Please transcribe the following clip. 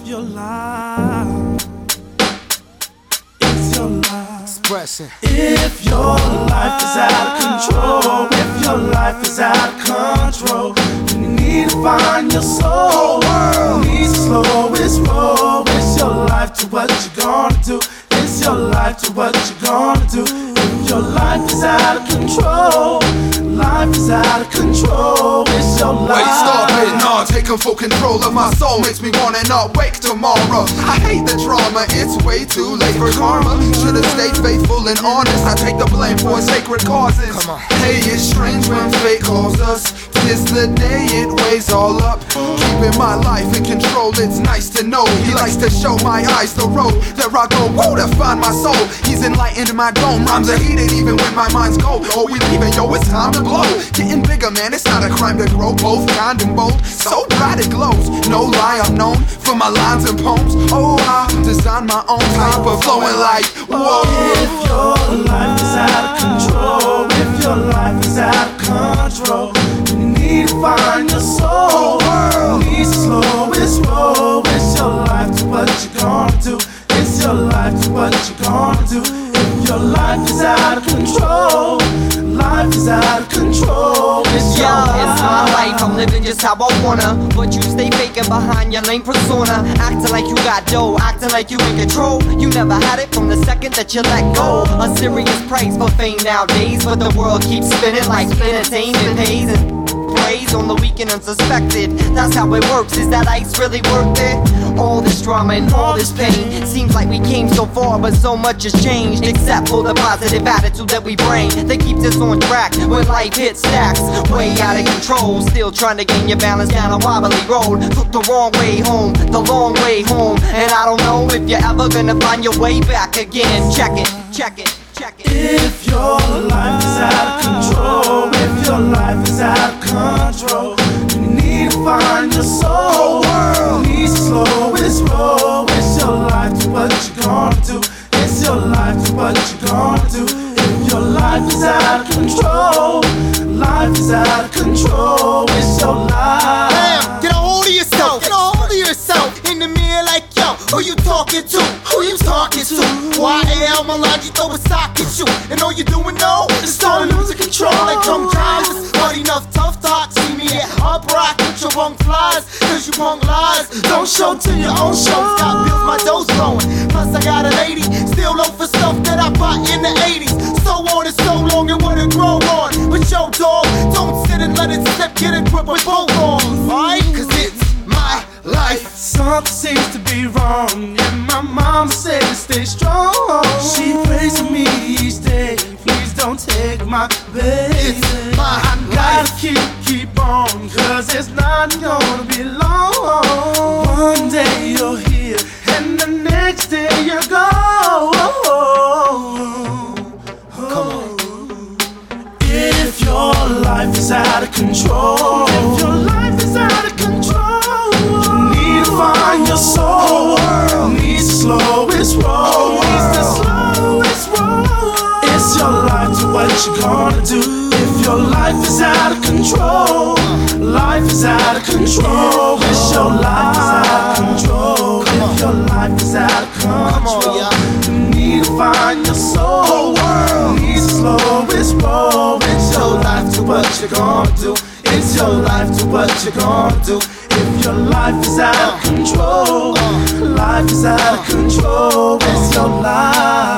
your life, it's your life. Expressing. If your life is out of control, if your life is out of control, then you need to find your soul. You need to slow its roll. It's your life to what you're gonna do. It's your life to what you're gonna do. If your life is out of control, life is out of control. It's your life. Wait, stop it, nah, taking full control of my soul makes me wanna not wake tomorrow. I hate the drama, it's way too late for karma. Should've stayed faithful and honest. I take the blame for sacred causes. Come on. Hey, it's strange when fate calls us. Tis the day it weighs all up. Keeping my life in control, it's nice to know. He likes to show my eyes the road that I go, whoa, to find my soul. He's enlightened my dome, rhymes are heated even when my mind's cold. Oh, we leaving, yo, it's time to blow. Getting bigger, man, it's not a crime to grow. Both kind and bold, so bright it glows. No lie, I'm known for my lines and poems. Oh, I designed my own type of flowing like, whoa. If your life is out of control, if your life is out of control, then you need to find your soul. You need to slow its roll. It's your life to what you're gonna do. It's your life to what you're gonna do. If your life is out of control, life is out of control. It's your life. It's my life, I'm living just how I wanna. But you stay faking behind your lame persona. Acting like you got dough, acting like you in control. You never had it from the second that you let go. A serious price for fame nowadays, but the world keeps spinning like entertainment pays and praise on the weak and unsuspected. That's how it works, is that ice really worth it? All this drama and all this pain, seems like we came so far but so much has changed. Except for the positive attitude that we bring, that keeps us on track when life hits stacks. Way out of control, still trying to gain your balance down a wobbly road. Took the wrong way home, the long way home. And I don't know if you're ever gonna find your way back again. Check it, check it, check it. If your life is out of control, if your life is out of control, you need to find your soul. You need to slow its roll. It's your life to what you're gonna do. It's your life to what you're gonna do. If your life is out of control, life is out of control. It's your life. Damn, get a hold of yourself. Get a hold of yourself. In the mirror like, yo, who you talking to? Who you talking to? YAL Malaji throw a sock at you. And all you doing now is start losing control like drum drivers. But enough tough talk, see me at up rock with your wrong flies. Cause you wrong lies. Don't show to your own shows. Got bills, my dough's growing. Plus I got a lady, still low for stuff that I bought in the 80s. So on and so long it wouldn't grow on. But yo dog, don't sit and let it slip, get a grip with both arms. Alright? Cause it's my life. Something seems to be wrong, and my mom said to stay strong. She prays for me each day, please don't take my baby. It's my Gotta life. keep on, cause it's not gonna be long. One day you're here, and the next day you're gone. If your life is out of control, if your life is out of control, you need to find your soul. You need to slow its roll. Needs to slow its roll. It's your life to what you're gonna do. If your life is out of control, life is out of control. It's your life is out of control. If your life is out of control, you need to find your soul. You need to slow its roll. It's your life to what you're gonna do. It's your life to what you're gonna do. If your life is out of control, life is out of control. It's your life.